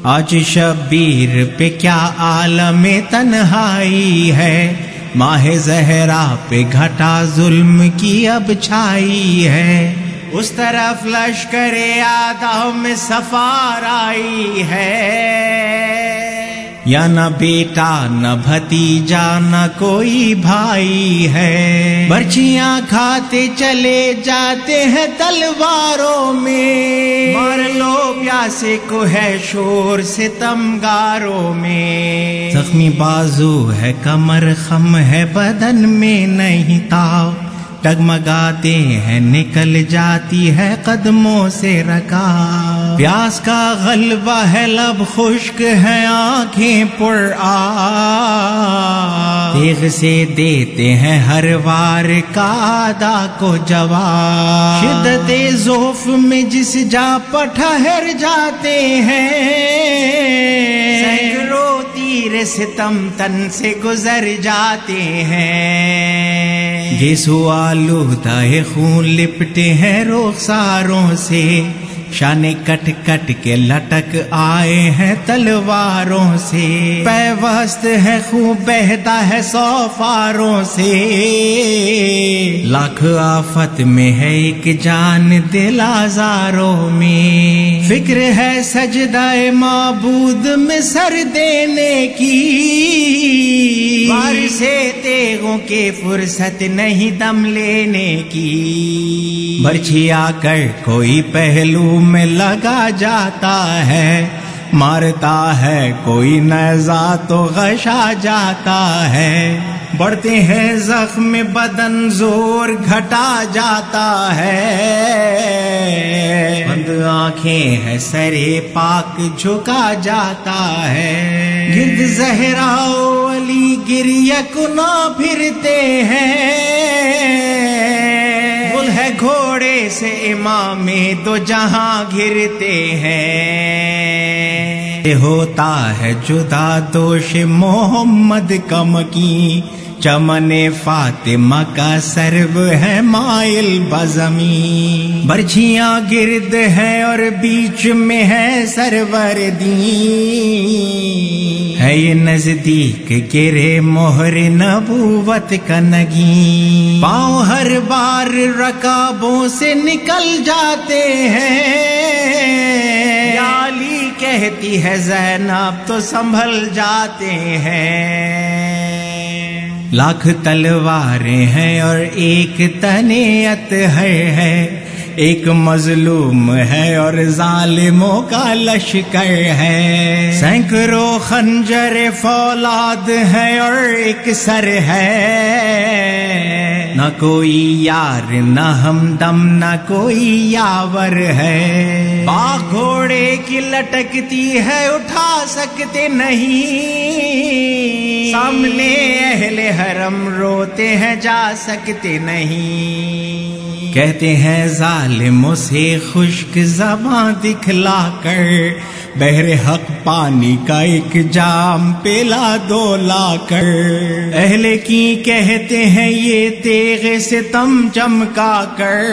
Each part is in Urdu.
آج شبیر پہ کیا عالم تنہائی ہے، ماہ زہرا پہ گھٹا ظلم کی اب چھائی ہے، اس طرف لشکر آدم میں سفار آئی ہے، یا نہ بیٹا نہ بھتیجا نہ کوئی بھائی ہے، برچیاں کھاتے چلے جاتے ہیں تلواروں میں، مار لو پیاسے کو ہے شور ستمگاروں میں، زخمی بازو ہے کمر خم ہے بدن میں نہیں تاؤ، ڈگمگاتے ہیں نکل جاتی ہے قدموں سے رکاو، پیاس کا غلبہ ہے لب خشک ہے آنکھیں پر آب، تیغ سے دیتے ہیں ہر وار کا ادا کو جواب، شدت ضعف میں جس جا پر ٹھہر جاتے ہیں، سینکڑوں تیر ستم تن سے گزر جاتے ہیں، گیسو آلودہ خون لپٹے ہیں رخساروں سے، شانے کٹ کٹ کے لٹک آئے ہیں تلواروں سے، پیوست ہے خون بہتا ہے سو فاروں سے، لاکھ آفت میں ہے ایک جان دل آزاروں میں، فکر ہے سجدہ معبود میں سر دینے کی، بار سے تیغوں کے فرصت نہیں دم لینے کی، برچھی آ کر کوئی پہلو میں لگا جاتا ہے، مارتا ہے کوئی نیزہ تو غشا جاتا ہے، بڑھتے ہیں زخم بدن زور گھٹا جاتا ہے، بند آنکھیں ہیں سرے پاک جھکا جاتا ہے، گرد زہرا و علی گریہ کنا پھرتے ہیں، بل ہے گھوڑے سے امام دو جہاں گھرتے ہیں، ہوتا ہے جدا دوش محمد کا مکی، چمن فاطمہ کا سرو ہے مائل بزمین، برچھیاں گرد ہے اور بیچ میں ہے سروردی، ہے یہ نزدیک گرے مہر نبوت کا نگین، پاؤں ہر بار رکابوں سے نکل جاتے ہیں، یا علی کہتی ہے زینب تو سنبھل جاتے ہیں، لاکھ تلواریں ہیں اور ایک تنیت ہے، ایک مظلوم ہے اور ظالموں کا لشکر ہے، سینکڑوں خنجر فولاد ہے اور ایک سر ہے، نہ کوئی یار نہ ہمدم نہ کوئی یاور ہے، باغ گھوڑے کی لٹکتی ہے اٹھا سکتے نہیں، سامنے اہل حرم روتے ہیں جا سکتے نہیں، کہتے ہیں ظالموں سے خشک زباں دکھلا کر، بحر حق پانی کا ایک جام پیلا دو لا کر، اہل کی کہتے ہیں یہ تیغ ستم چمکا کر،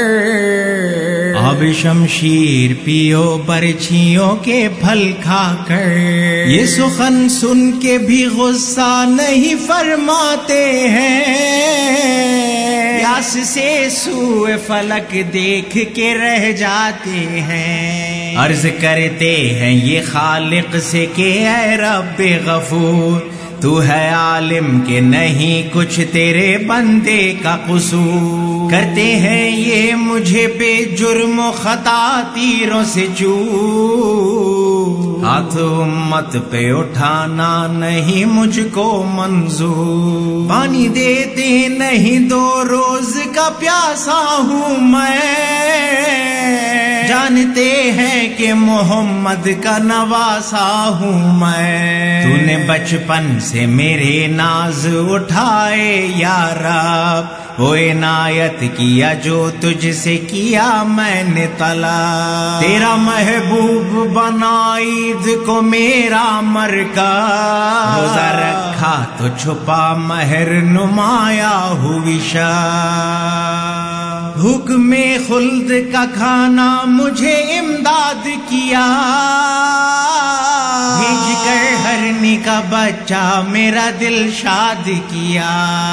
آب شمشیر پیو برچھیوں کے پھل کھا کر، یہ سخن سن کے بھی غصہ نہیں فرماتے ہیں، پیاس سے سوئے فلک دیکھ کے رہ جاتے ہیں، عرض کرتے ہیں یہ خالق سے کہ اے رب غفور، تو ہے عالم کہ نہیں کچھ تیرے بندے کا قصور، کرتے ہیں یہ مجھے بے جرم و خطا تیروں سے چور، ہاتھ امت پہ اٹھانا نہیں مجھ کو منظور، پانی دیتے نہیں دو روز کا پیاسا ہوں میں، جانتے ہیں کہ محمد کا نواسا ہوں میں، تو نے بچپن سے میرے ناز اٹھائے یا رب، وہ عنایت کیا جو تجھ سے کیا میں نے طلب، تیرا محبوب بنا عید کو میرا مرکز، روزہ رکھا تو چھپا مہر نمایاں ہوئی شب، بھوک میں خلد کا کھانا مجھے امداد کیا، بھیج کر ہرنی کا بچہ میرا دل شاد کیا۔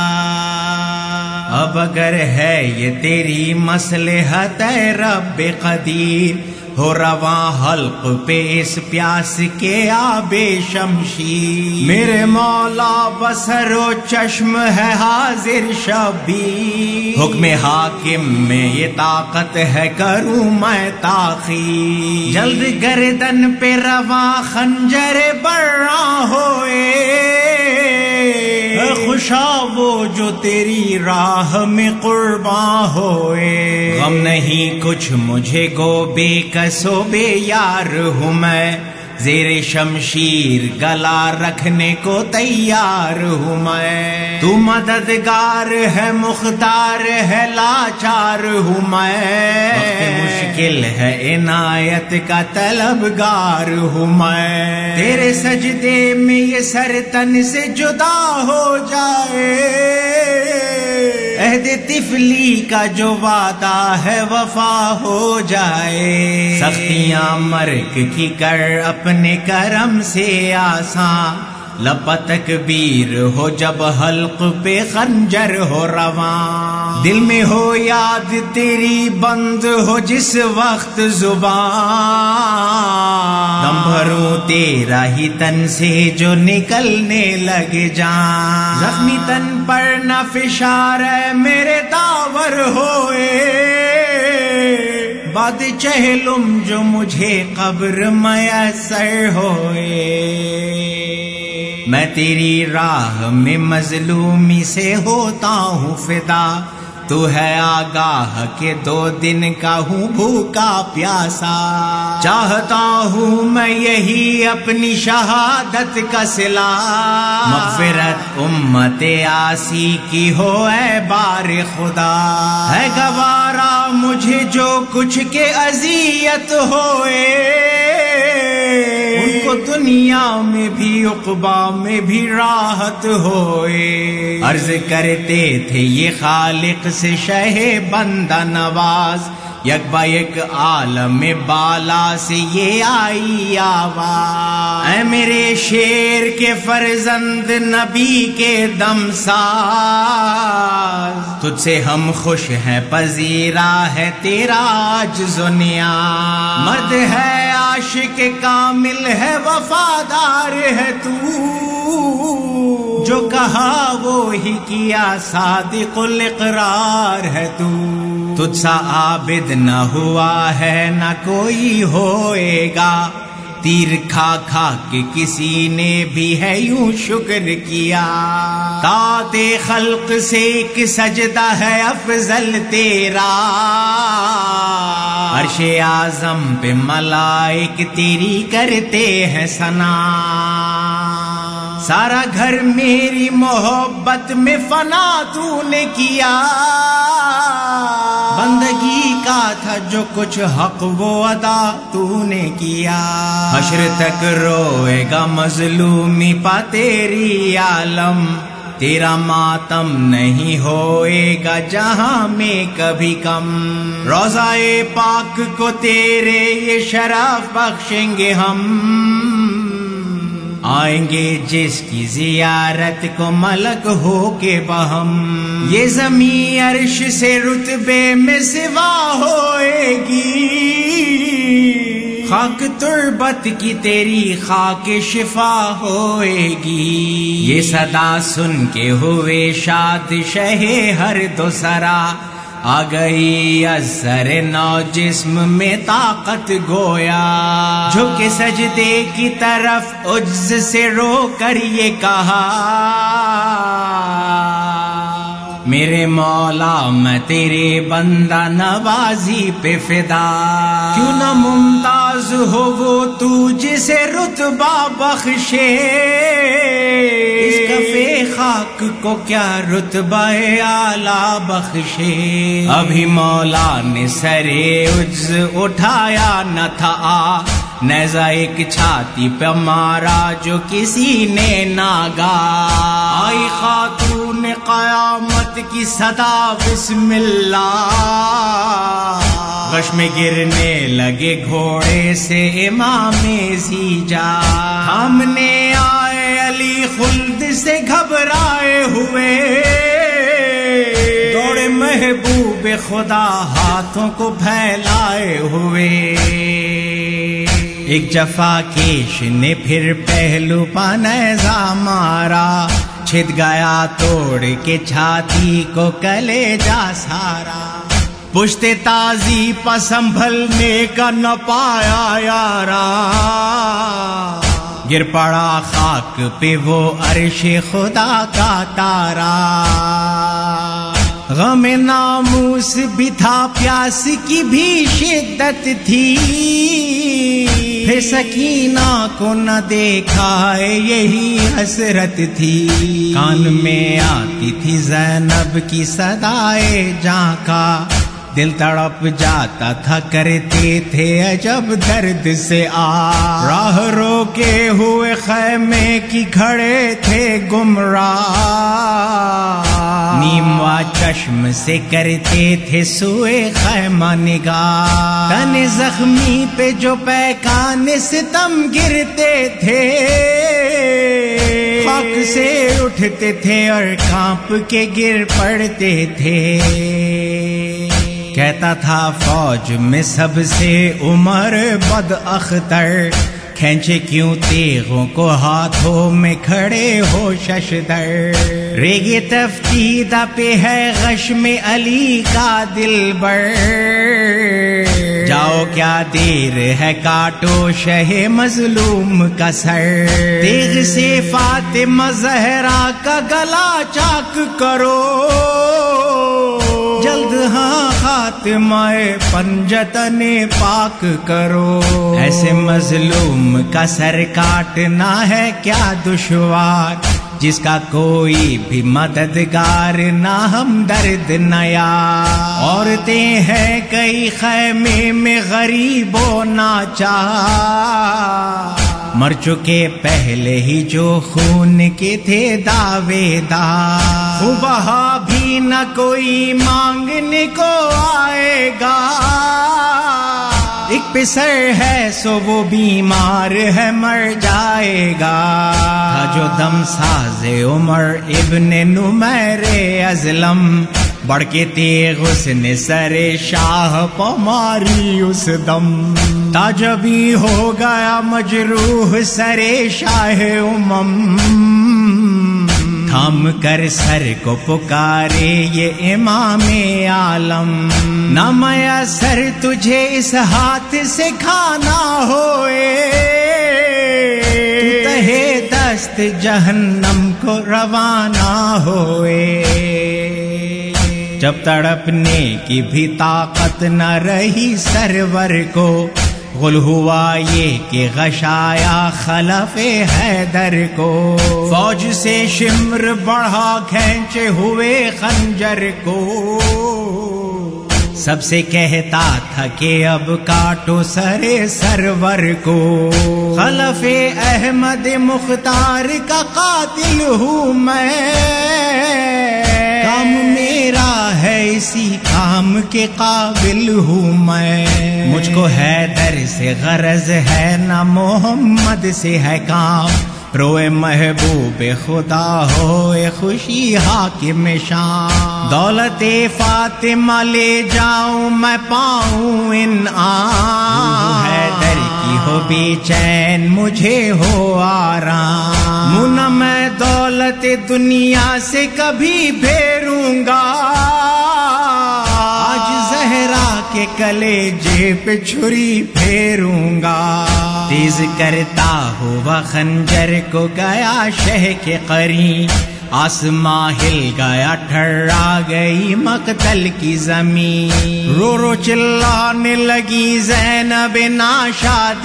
اب اگر ہے یہ تیری مصلحت اے رب قدیر، ہو رواں حلق پہ اس پیاس کے آب شمشیر، میرے مولا بصر و چشم ہے حاضر شبیر، حکم حاکم میں یہ طاقت ہے کروں میں تاخیر، جلد گردن پہ رواں خنجر برآں ہوئے، خوشا وہ جو تیری راہ میں قرباں ہوئے، غم نہیں کچھ مجھے گو بے کسو بے یار ہوں میں، زیر شمشیر گلا رکھنے کو تیار ہوں میں، تو مددگار ہے مختار ہے لاچار ہوں میں، وقت مشکل ہے عنایت کا طلبگار ہوں میں، تیرے سجدے میں یہ سر تن سے جدا ہو جائے، عہد طفلی کا جو وعدہ ہے وفا ہو جائے، سختیاں مرگ کی کر اپنے کرم سے آسان، لب تکبیر ہو جب حلق پہ خنجر ہو رواں، دل میں ہو یاد تیری بند ہو جس وقت زبان، دم بھروں تیرا ہی تن سے جو نکلنے لگ جان، زخمی تن پر نہ فشار ہے میرے داور ہوئے، بعد چہلم جو مجھے قبر میسر ہوئے، میں تیری راہ میں مظلومی سے ہوتا ہوں فدا، تو ہے آگاہ کہ 2 دن کا ہوں بھوکا پیاسا، چاہتا ہوں میں یہی اپنی شہادت کا صلہ، مغفرت امت آسی کی ہو اے بار خدا، ہے گوارا مجھے جو کچھ کے اذیت ہوئے، ان کو دنیا میں بھی عقبا میں بھی راحت ہوئے، عرض کرتے تھے یہ خالق سے شہ بندہ نواز، یک با یک عالم بالا سے یہ آئی آواز، اے میرے شیر کے فرزند نبی کے دم ساز، تجھ سے ہم خوش ہیں پذیرا ہے تیرا عجز و نیاز، مرد ہے عاشق کامل ہے وفادار ہے تو، جو کہا وہی کیا صادق الاقرار ہے تو، تجھ سا عابد نہ ہوا ہے نہ کوئی ہوئے گا، تیر کھا کھا کے کسی نے بھی ہے یوں شکر کیا، طاعت خلق سے ایک سجدہ ہے افضل تیرا، عرش اعظم پہ ملائک تیری کرتے ہیں ثنا، سارا گھر میری محبت میں فنا تو نے کیا، بندگی کا تھا جو کچھ حق وہ ادا تو نے کیا، حشر تک روئے گا مظلومی پا تیری عالم، تیرا ماتم نہیں ہوئے گا جہاں میں کبھی کم، روضہ پاک کو تیرے یہ شرف بخشیں گے ہم، آئیں گے جس کی زیارت کو ملک ہو کے بہم، یہ زمین عرش سے رتبے میں سوا ہوئے گی، خاک تربت کی تیری خاک شفا ہوئے گی، یہ صدا سن کے ہوئے شاد شہ ہر دو سرا، آ گئی از سر نو جسم میں طاقت گویا، جھک سجدے کی طرف عجز سے رو کر یہ کہا، میرے مولا میں تیرے بندہ نوازی پہ فدا، کیوں نہ ممتاز ہو وہ تو جسے رتبہ بخشے، اس کفے خاک کو کیا رتبہ اعلیٰ بخشے، ابھی مولا نے سر عجز اٹھایا نہ تھا، نیزہ ایک چھاتی پہ مارا جو کسی نے ناگا، آئی خاتون قیامت کی صدا بسم اللہ، غش میں گرنے لگے گھوڑے سے امام زیجا، سامنے آئے علی خلد سے گھبرائے ہوئے، دوڑے محبوب خدا ہاتھوں کو پھیلائے ہوئے، ایک جفا کیش نے پھر پہلو پا نیزہ مارا، چھد گیا توڑ کے چھاتی کو کلیجہ سارا، پشت تازی پا سنبھلنے کا نہ پایا یارا، گر پڑا خاک پہ وہ عرش خدا کا تارا، غم ناموس بھی تھا، پیاس کی بھی شدت تھی، پھر سکینہ کو نہ دیکھا یہی حسرت تھی، کان میں آتی تھی زینب کی صدائے جاں کا، دل تڑپ جاتا تھا، کرتے تھے عجب درد سے راہ روکے ہوئے خیمے کی کھڑے تھے گمراہ، نیموا چشم سے کرتے تھے سوئے خیمہ نگاہ، تن زخمی پہ جو پیکان ستم گرتے تھے، خاک سے اٹھتے تھے اور کانپ کے گر پڑتے تھے، کہتا تھا فوج میں سب سے عمر بد اختر، کھینچے کیوں تیغوں کو ہاتھوں میں کھڑے ہو ششدر، ریگ تفتیدہ پہ ہے غش میں علی کا دلبر، جاؤ کیا دیر ہے کاٹو شہ مظلوم کا سر، تیغ سے فاطمہ زہرا کا گلا چاک کرو، جلد ہاں خاتمہ پنجتن پاک کرو، ایسے مظلوم کا سر کاٹنا ہے کیا دشوار، جس کا کوئی بھی مددگار نہ ہمدرد نہ یار، عورتیں ہیں کئی خیمے میں غریب و ناچار، مر چکے پہلے ہی جو خون کے تھے دعوے دار، وہاں بھی نہ کوئی مانگنے کو آئے گا، ایک پسر ہے سو وہ بیمار ہے مر جائے گا، تھا جو دم ساز عمر ابن نمیر ازلم، بڑھ کے تیغ اس نے سر شاہ پا ماری اس دم، تاجبی ہو گیا مجروح سر شاہ امم، تھام کر سر کو پکارے یہ امام عالم، نہ میسر تجھے اس ہاتھ سے کھانا ہوئے، تہے دست جہنم کو روانہ ہوئے، جب تڑپنے کی بھی طاقت نہ رہی سرور کو، غل ہوا یہ کہ غشایا خلف حیدر کو، فوج سے شمر بڑھا کھینچے ہوئے خنجر کو، سب سے کہتا تھا کہ اب کاٹو سر سرور کو، خلف احمد مختار کا قاتل ہوں میں، کام میرا ہے اسی کام کے قابل ہوں میں، مجھ کو حیدر سے غرض ہے نہ محمد سے ہے کام، روئے محبوب خدا ہوئے خوشی حاکم شام، دولت فاطمہ لے جاؤں میں پاؤں انعام، حیدر کی ہو بے چین مجھے ہو آرام، نہ میں دولت دنیا سے کبھی پھیروں گا، آج زہرا کے کلیجے پہ چھری پھیروں گا، تیز کرتا ہوا خنجر کو گیا شہ کے قرین، آسماں ہل گیا ٹھرا گئی مقتل کی زمین، رو رو چلانے لگی زینب ناشاد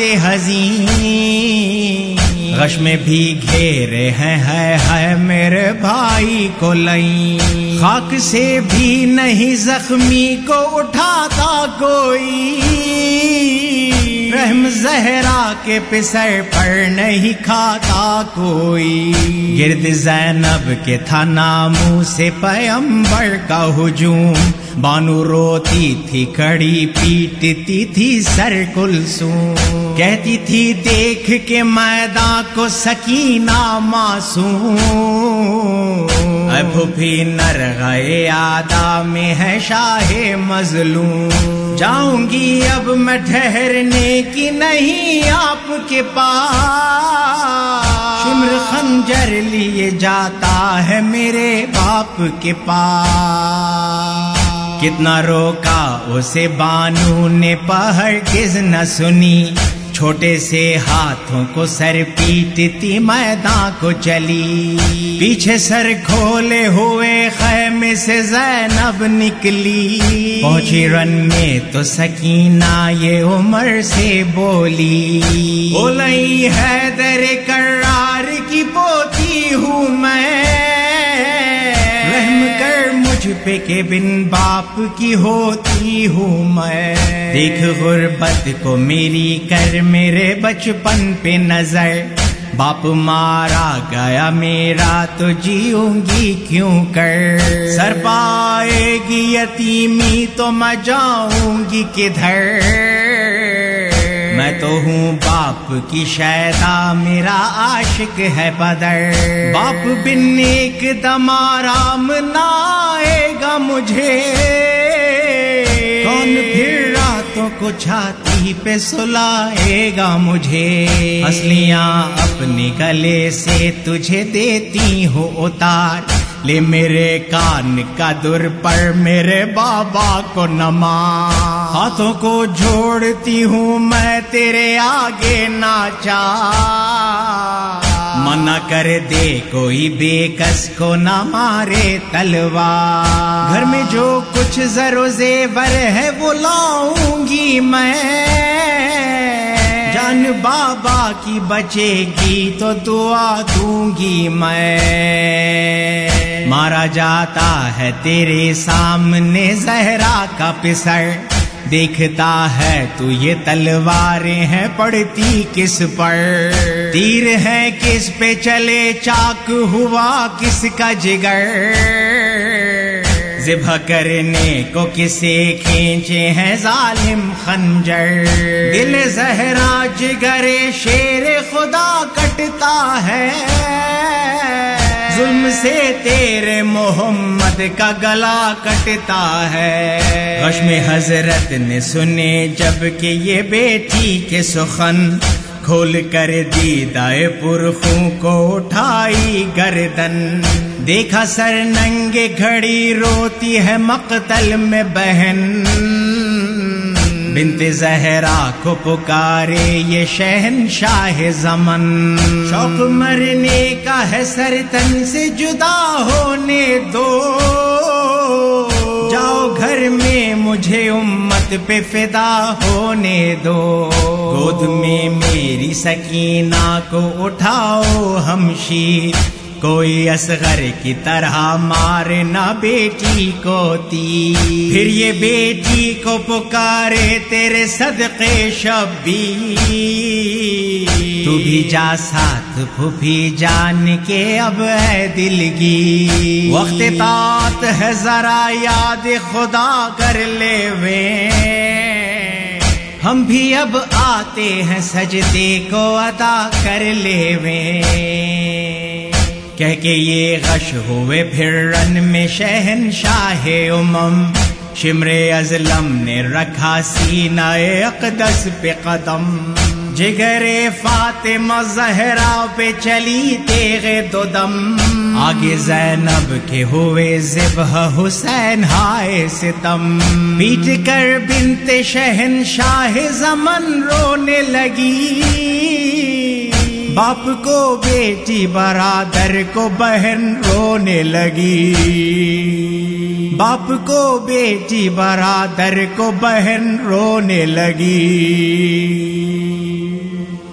حزین، غش میں بھی گھیرے ہیں ہے میرے بھائی کو لئیں، خاک سے بھی نہیں زخمی کو اٹھاتا کوئی، رحم زہرا کے پسر پر نہیں کھاتا کوئی، گرد زینب کے تھا ناموس پیغمبر کا ہجوم، بانو روتی تھی کڑی پیٹتی تھی سر کلثوم، کہتی تھی دیکھ کے میدان کو سکینہ معصوم، اب بھی نرغے آدا میں ہے شاہ مظلوم، جاؤں گی اب میں ٹھہرنے کی نہیں آپ کے پاس، شمر خنجر لیے جاتا ہے میرے باپ کے پاس، کتنا روکا اسے بانو نے ہرگز نہ سنی، چھوٹے سے ہاتھوں کو سر پیٹتی میدان کو چلی، پیچھے سر کھولے ہوئے خیمے سے زینب نکلی، پہنچی رن میں تو سکینہ یہ عمر سے بولی، بولی حیدر کرار کی پوتی ہوں میں، رحم کر مجھ پہ کہ بن باپ کی ہوتی ہوں میں، دیکھ غربت کو میری کر میرے بچپن پہ نظر، باپ مارا گیا میرا تو جیوں گی کیوں کر، سر پائے گی یتیمی تو میں جاؤں گی کدھر، میں تو ہوں باپ کی شیدا میرا عاشق ہے بدر، باپ بن ایک دم آرام نہ آئے گا مجھے، کون پھر راتوں کو چھاتی پہ سلائے گا مجھے، ہنسلیاں اپنے گلے سے تجھے دیتی ہوں اتار، لے میرے کان کا در پر میرے بابا کو نما، ہاتھوں کو جوڑتی ہوں میں تیرے آگے ناچا، منع کر دے کوئی بے کس کو نہ مارے تلوار، گھر میں جو کچھ زر و زیور ہے وہ لاؤں گی میں، جان بابا کی بچے گی تو دعا دوں گی میں، مارا جاتا ہے تیرے سامنے زہرا کا پسر، دیکھتا ہے تو یہ تلواریں ہیں پڑتی کس پر، تیر ہے کس پہ چلے چاک ہوا کس کا جگر، ذبح کرنے کو کسے کھینچے ہیں ظالم خنجر، دل زہرا جگر شیر خدا کٹتا ہے، ظلم سے تیرے محمد کا گلا کٹتا ہے، غشم حضرت نے سنے جب کہ یہ بیٹی کے سخن، کھول کر دیدائے پرخوں کو اٹھائی گردن، دیکھا سر ننگے گھڑی روتی ہے مقتل میں بہن، بنت زہرا کو پکارے یہ شہنشاہ زمن، شوق مرنے کا ہے سر تن سے جدا ہونے دو، جاؤ گھر میں مجھے امت پہ فدا ہونے دو، گود میں میری سکینہ کو اٹھاؤ ہمشیر، کوئی اصغر کی طرح مارے نہ بیٹی کو تیر، پھر یہ بیٹی کو پکارے تیرے صدقے شبیر، تو بھی جا ساتھ پھوپھی جان کے اب ہے دلگیر، وقت طاعت ہے ذرا یاد خدا کر لے وے، ہم بھی اب آتے ہیں سجدے کو ادا کر لے وے، کہہ کے یہ غش ہوئے پھر رن میں شہنشاہ امم، شمر ازلم نے رکھا سینہ اقدس پہ قدم، جگر فاطمہ زہرا پہ چلی تیغ دو دم، آگے زینب کے ہوئے ذبح حسین ہائے ستم، پیٹ کر بنت شہنشاہ زمن رونے لگی، باپ کو بیٹی برادر کو بہن رونے لگی، باپ کو بیٹی برادر کو بہن رونے لگی۔